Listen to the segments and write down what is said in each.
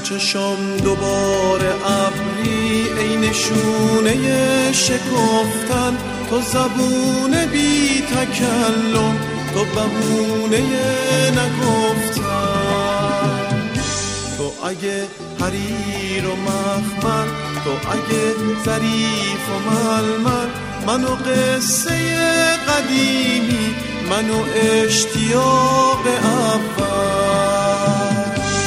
چشم دوباره ابری ای نشونه شکفتن، تو زبون بی تکلم، تو بهونه نگفتن. تو اگه حریر و مخمل، تو اگه ظریف و ململ، منو قصه قدیمی، منو اشتیاق اول.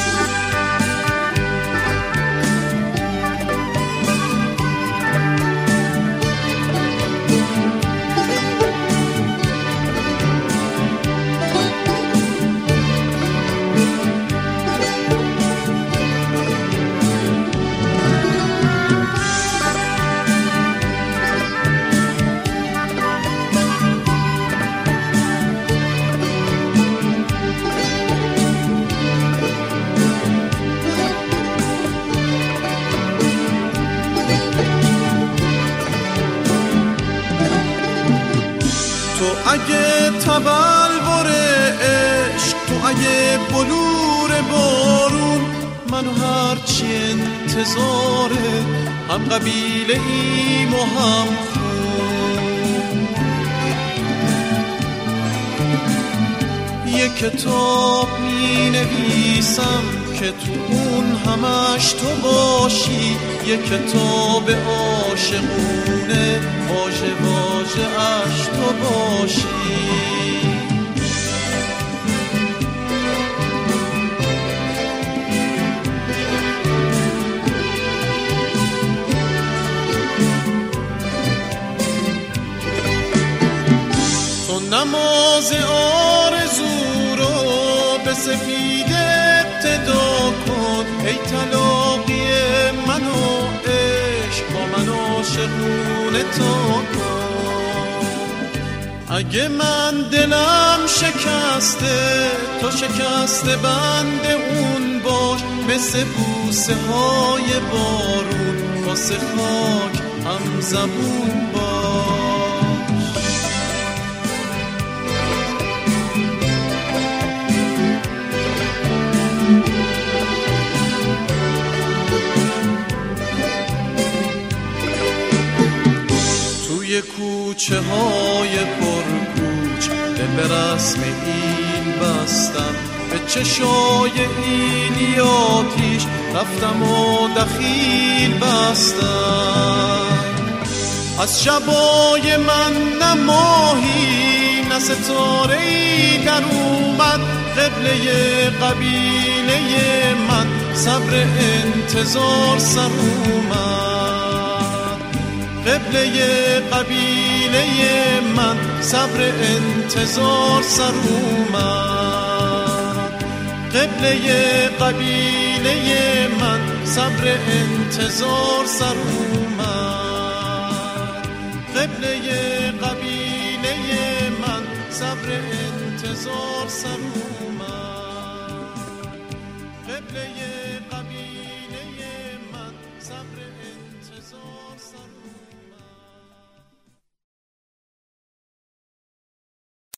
تو اگه تبلور عشق، تو اگه بلور بارون، منو هرچی انتظاره، هم قبیله ایم و هم خون. یه کتاب می نویسم که تو اون همش تو باشی، یه کتاب عاشقونه، واژه واژه اش تو باشی. تو نماز آرزو رو به سفید ابتدا کن، ای تلاقی من و عشق با من عاشقونه تا کن. اگه من دلم شکسته، تو شکسته بند اون باش، مثل بوسه های بارون، واسه خاک هم زبون باش. توی کوچه های پرکوچ به رسم ایل بستم، به چشای ایلی آتیش رفتم و دخیل بستم. از شبای من نه ماهی نه ستاره‌ای در اومد، قبله قبیله من صبر انتظار سر اومد. قبله قبیله من صبر انتظار سر اومد. قبله قبیله من صبر انتظار سر اومد. قبله قبیله من صبر انتظار سر اومد. قبله